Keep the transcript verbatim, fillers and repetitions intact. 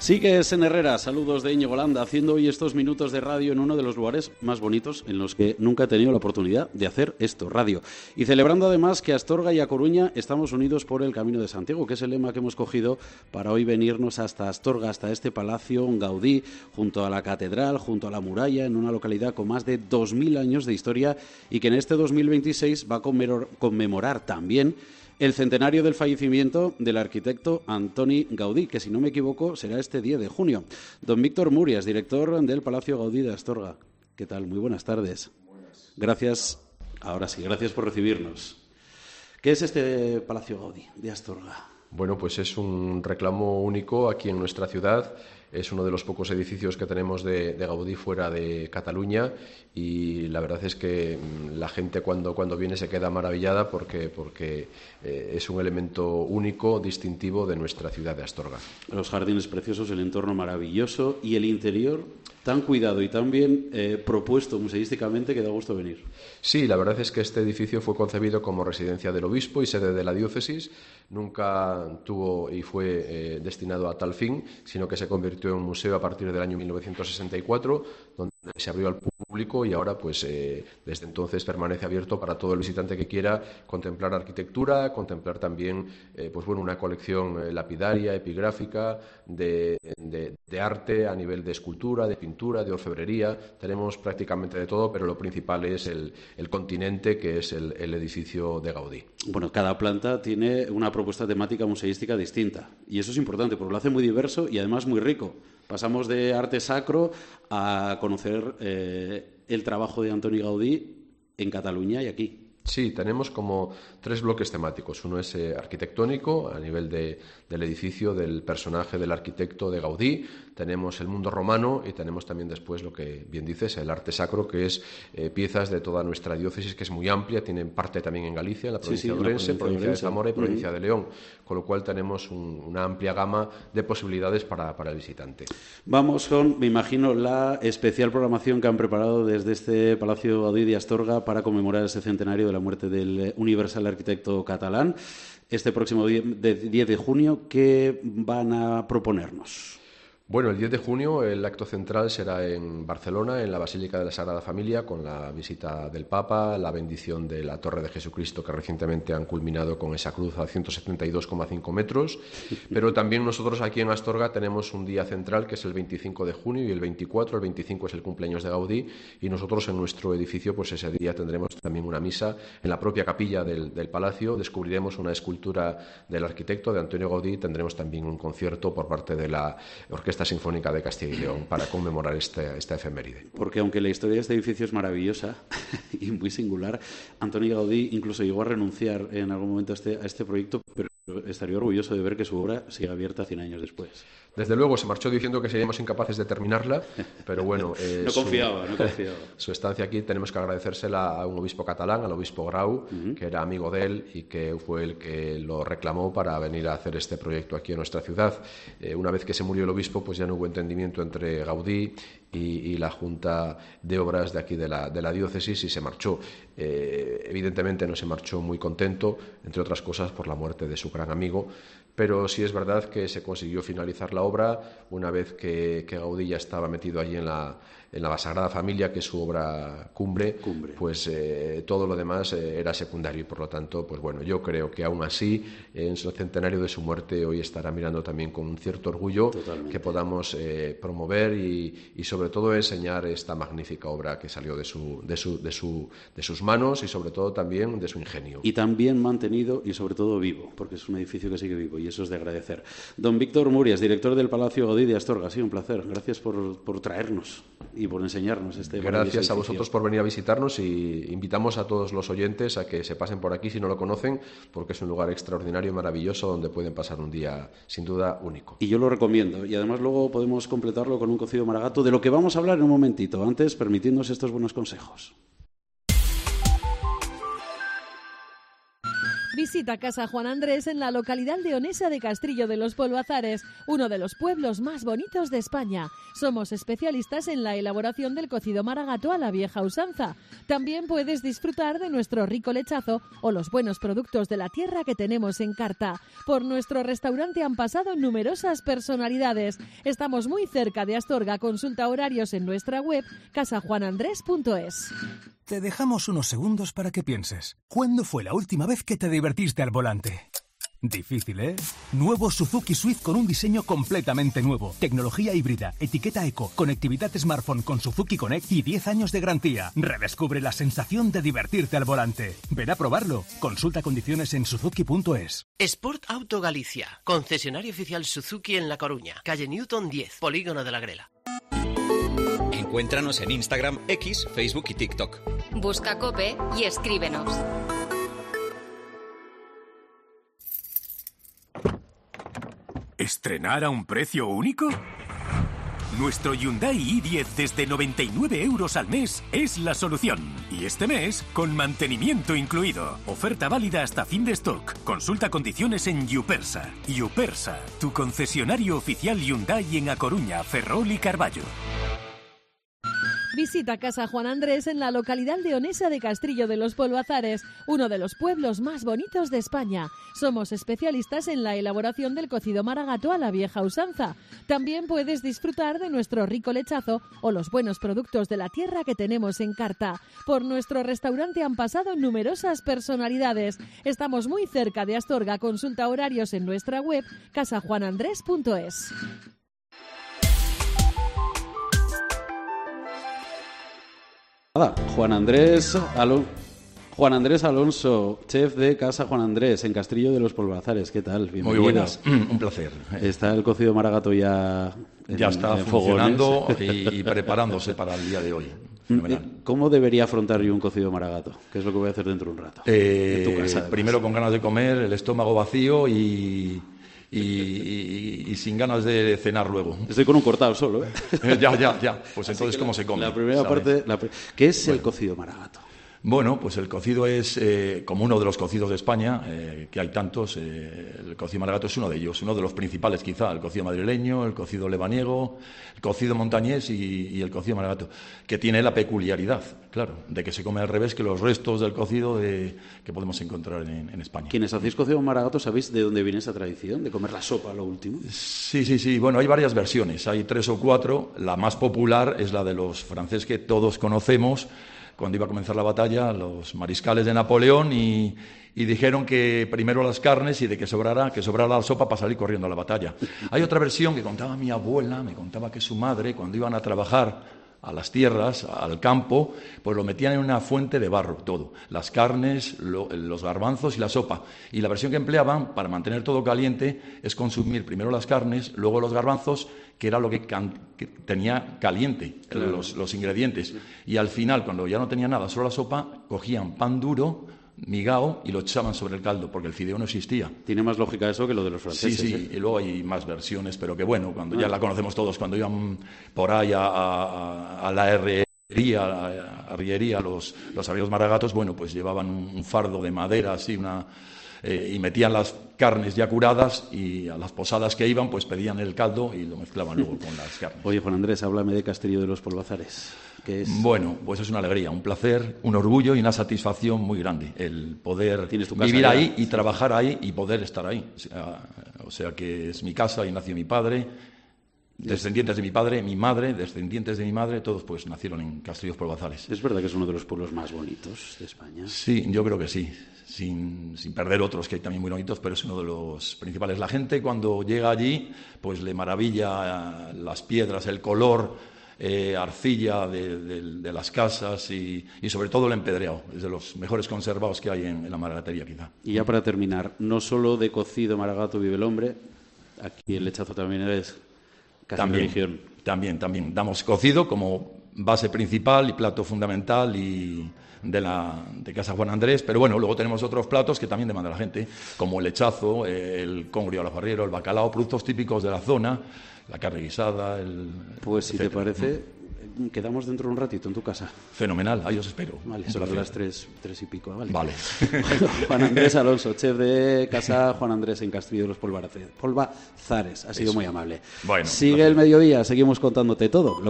Sigue en Herrera, saludos de Íñigo Landa, haciendo hoy estos minutos de radio en uno de los lugares más bonitos en los que nunca he tenido la oportunidad de hacer esto, radio. Y celebrando además que Astorga y A Coruña estamos unidos por el Camino de Santiago, que es el lema que hemos cogido para hoy venirnos hasta Astorga, hasta este Palacio Gaudí, junto a la Catedral, junto a la muralla, en una localidad con más de dos mil años de historia y que en este dos mil veintiséis va a conmemorar también el centenario del fallecimiento del arquitecto Antoni Gaudí, que si no me equivoco será este diez de junio. Don Víctor Murias, director del Palacio Gaudí de Astorga. ¿Qué tal? Muy buenas tardes. Buenas. Gracias, ahora sí, gracias por recibirnos. ¿Qué es este Palacio Gaudí de Astorga? Bueno, pues es un reclamo único aquí en nuestra ciudad. Es uno de los pocos edificios que tenemos de, de Gaudí fuera de Cataluña y la verdad es que la gente cuando, cuando viene se queda maravillada porque, porque eh, es un elemento único, distintivo de nuestra ciudad de Astorga. Los jardines preciosos, el entorno maravilloso y el interior tan cuidado y tan bien eh, propuesto museísticamente que da gusto venir. Sí, la verdad es que este edificio fue concebido como residencia del obispo y sede de la diócesis. Nunca tuvo y fue eh, destinado a tal fin, sino que se convirtió en un museo a partir del año mil novecientos sesenta y cuatro, donde se abrió al público y ahora pues eh, desde entonces permanece abierto para todo el visitante que quiera contemplar arquitectura, contemplar también eh, pues bueno una colección eh, lapidaria, epigráfica, de, de, de arte a nivel de escultura, de pintura, de orfebrería. Tenemos prácticamente de todo, pero lo principal es el, el continente, que es el, el edificio de Gaudí. Bueno, cada planta tiene una propuesta temática museística distinta y eso es importante porque lo hace muy diverso y además muy rico. Pasamos de arte sacro a conocer eh, el trabajo de Antoni Gaudí en Cataluña y aquí. Sí, tenemos como tres bloques temáticos. Uno es eh, arquitectónico, a nivel de, del edificio, del personaje del arquitecto de Gaudí. Tenemos el mundo romano y tenemos también después lo que bien dices, el arte sacro, que es eh, piezas de toda nuestra diócesis, que es muy amplia, tiene parte también en Galicia, en la provincia sí, sí, de Ourense, provincia, provincia de Zamora y provincia uh-huh. de León, con lo cual tenemos un, una amplia gama de posibilidades para, para el visitante. Vamos con, me imagino, la especial programación que han preparado desde este Palacio Gaudí de Astorga para conmemorar ese centenario de la muerte del universal arquitecto catalán. Este próximo diez de junio, ¿qué van a proponernos? Bueno, el diez de junio el acto central será en Barcelona, en la Basílica de la Sagrada Familia, con la visita del Papa, la bendición de la Torre de Jesucristo, que recientemente han culminado con esa cruz a ciento setenta y dos coma cinco metros. Pero también nosotros aquí en Astorga tenemos un día central, que es el veinticinco de junio, y el veinticuatro, el veinticinco es el cumpleaños de Gaudí, y nosotros en nuestro edificio, pues ese día tendremos también una misa en la propia capilla del, del Palacio. Descubriremos una escultura del arquitecto, de Antonio Gaudí, tendremos también un concierto por parte de la Orquesta Sinfónica de Castilla y León para conmemorar esta, esta efeméride. Porque aunque la historia de este edificio es maravillosa y muy singular, Antoni Gaudí incluso llegó a renunciar en algún momento a este, a este proyecto, pero estaría orgulloso de ver que su obra sigue abierta cien años después. Desde luego, se marchó diciendo que seríamos incapaces de terminarla, pero bueno... Eh, no confiaba, su, no confiaba. Su estancia aquí tenemos que agradecérsela a un obispo catalán, al obispo Grau, uh-huh. que era amigo de él y que fue el que lo reclamó para venir a hacer este proyecto aquí en nuestra ciudad. Eh, una vez que se murió el obispo, pues ya no hubo entendimiento entre Gaudí y, y la Junta de Obras de aquí de la, de la diócesis y se marchó. Eh, evidentemente no se marchó muy contento, entre otras cosas por la muerte de su gran amigo, pero sí es verdad que se consiguió finalizar la obra una vez que, que Gaudí ya estaba metido allí en la, en la Sagrada Familia, que es su obra cumbre, cumbre. pues eh, todo lo demás eh, era secundario y por lo tanto, pues bueno, yo creo que aún así, en el centenario de su muerte, hoy estará mirando también con un cierto orgullo Totalmente. que podamos eh, promover y, y sobre todo enseñar esta magnífica obra que salió de, su, de, su, de, su, de sus manos y sobre todo también de su ingenio. Y también mantenido y sobre todo vivo, porque es un edificio que sigue vivo y eso es de agradecer. Don Víctor Murias, director del Palacio Gaudí de Astorga, ha sido un placer. Gracias por, por traernos y por enseñarnos este Gracias a vosotros por venir a visitarnos y invitamos a todos los oyentes a que se pasen por aquí si no lo conocen, porque es un lugar extraordinario y maravilloso donde pueden pasar un día sin duda único. Y yo lo recomiendo y además luego podemos completarlo con un cocido maragato, de lo que vamos a hablar en un momentito, antes permitiéndonos estos buenos consejos. Visita Casa Juan Andrés en la localidad leonesa de Castrillo de los Polvazares, uno de los pueblos más bonitos de España. Somos especialistas en la elaboración del cocido maragato a la vieja usanza. También puedes disfrutar de nuestro rico lechazo o los buenos productos de la tierra que tenemos en carta. Por nuestro restaurante han pasado numerosas personalidades. Estamos muy cerca de Astorga. Consulta horarios en nuestra web casa juan andrés punto es. Te dejamos unos segundos para que pienses. ¿Cuándo fue la última vez que te divertiste al volante? Difícil, ¿eh? Nuevo Suzuki Swift con un diseño completamente nuevo. Tecnología híbrida, etiqueta eco, conectividad smartphone con Suzuki Connect y diez años de garantía. Redescubre la sensación de divertirte al volante. Ven a probarlo. Consulta condiciones en suzuki punto es. Sport Auto Galicia, concesionario oficial Suzuki en La Coruña, calle Newton diez, Polígono de la Grela. Encuéntranos en Instagram, X, Facebook y TikTok. Busca COPE y escríbenos. ¿Estrenar a un precio único? Nuestro Hyundai i diez desde noventa y nueve euros al mes es la solución. Y este mes, con mantenimiento incluido. Oferta válida hasta fin de stock. Consulta condiciones en Yupersa. Yupersa, tu concesionario oficial Hyundai en A Coruña, Ferrol y Carballo. Visita Casa Juan Andrés en la localidad leonesa de Castrillo de los Polvazares, uno de los pueblos más bonitos de España. Somos especialistas en la elaboración del cocido maragato a la vieja usanza. También puedes disfrutar de nuestro rico lechazo o los buenos productos de la tierra que tenemos en carta. Por nuestro restaurante han pasado numerosas personalidades. Estamos muy cerca de Astorga. Consulta horarios en nuestra web casa juan andrés punto es. Nada, Juan Andrés Alonso, Juan Andrés Alonso, chef de Casa Juan Andrés en Castrillo de los Polvazares. ¿Qué tal? Bienvenido. Muy buenas, un placer. Está el cocido maragato ya en, ya está en funcionando y, y preparándose para el día de hoy. Fenomenal. ¿Cómo debería afrontar yo un cocido maragato? Que es lo que voy a hacer dentro de un rato. Eh, en tu casa, primero con ganas de comer, el estómago vacío y... Y, y, y sin ganas de cenar luego. Estoy con un cortado solo, ¿eh? ya, ya, ya. Pues entonces, ¿cómo la, se come? La primera ¿sabes? parte... La, ¿Qué es bueno. el cocido maragato? Bueno, pues el cocido es eh, como uno de los cocidos de España, eh, que hay tantos. Eh, el cocido maragato es uno de ellos, uno de los principales quizá. El cocido madrileño, el cocido lebaniego, el cocido montañés y, y el cocido maragato, que tiene la peculiaridad, claro, de que se come al revés que los restos del cocido de, que podemos encontrar en, en España. Quienes hacéis cocido maragato, ¿sabéis de dónde viene esa tradición de comer la sopa lo último? Sí, sí, sí. Bueno, hay varias versiones, hay tres o cuatro. La más popular es la de los franceses que todos conocemos. Cuando iba a comenzar la batalla, los mariscales de Napoleón y, y dijeron que primero las carnes y de que sobrara, que sobrara la sopa para salir corriendo a la batalla. Hay otra versión que contaba mi abuela, me contaba que su madre, cuando iban a trabajar a las tierras, al campo, pues lo metían en una fuente de barro, todo. Las carnes, lo, los garbanzos y la sopa. Y la versión que empleaban para mantener todo caliente es consumir primero las carnes, luego los garbanzos, que era lo que, can, que tenía caliente, claro. los, los ingredientes. Y al final, cuando ya no tenía nada, solo la sopa, cogían pan duro, migao, y lo echaban sobre el caldo, porque el fideo no existía. Tiene más lógica eso que lo de los franceses. Sí, sí, ¿eh? Y luego hay más versiones, pero que bueno, cuando ah. ya la conocemos todos, cuando iban por ahí a, a, a la herrería, a la arriería, los, los amigos maragatos, bueno, pues llevaban un, un fardo de madera, así, una... Eh, y metían las carnes ya curadas y a las posadas que iban pues pedían el caldo y lo mezclaban luego con las carnes. Oye, Juan Andrés, háblame de Castrillo de los Polvazares. ¿Qué es? Bueno, pues es una alegría, un placer, un orgullo y una satisfacción muy grande el poder vivir ya? ahí y trabajar ahí y poder estar ahí. O sea, o sea que es mi casa y nació mi padre, descendientes de mi padre, mi madre, descendientes de mi madre, todos pues nacieron en Castrillo de los Polvazares. ¿Es verdad que es uno de los pueblos más bonitos de España? Sí, yo creo que sí. Sin, sin perder otros que hay también muy bonitos, pero es uno de los principales. La gente cuando llega allí, pues le maravilla las piedras, el color, eh, arcilla de, de, de las casas y, y sobre todo el empedreado. Es de los mejores conservados que hay en, en la maragatería, quizá. Y ya para terminar, no solo de cocido maragato vive el hombre, aquí el lechazo también es casi también, religión. También, también. Damos cocido como base principal y plato fundamental y... De, la, de Casa Juan Andrés, pero bueno, luego tenemos otros platos que también demanda la gente, como el lechazo, el congrio al afarriero, el bacalao, productos típicos de la zona, la carne guisada, el... Pues si etcétera. Te parece, quedamos dentro de un ratito en tu casa. Fenomenal, ahí os espero. Vale, sobre las tres, tres y pico, ¿vale? Vale. Juan Andrés Alonso, chef de casa Juan Andrés en Castillo de los Polvazares. Ha sido Eso. muy amable. Bueno, Sigue gracias. el mediodía, seguimos contándote todo.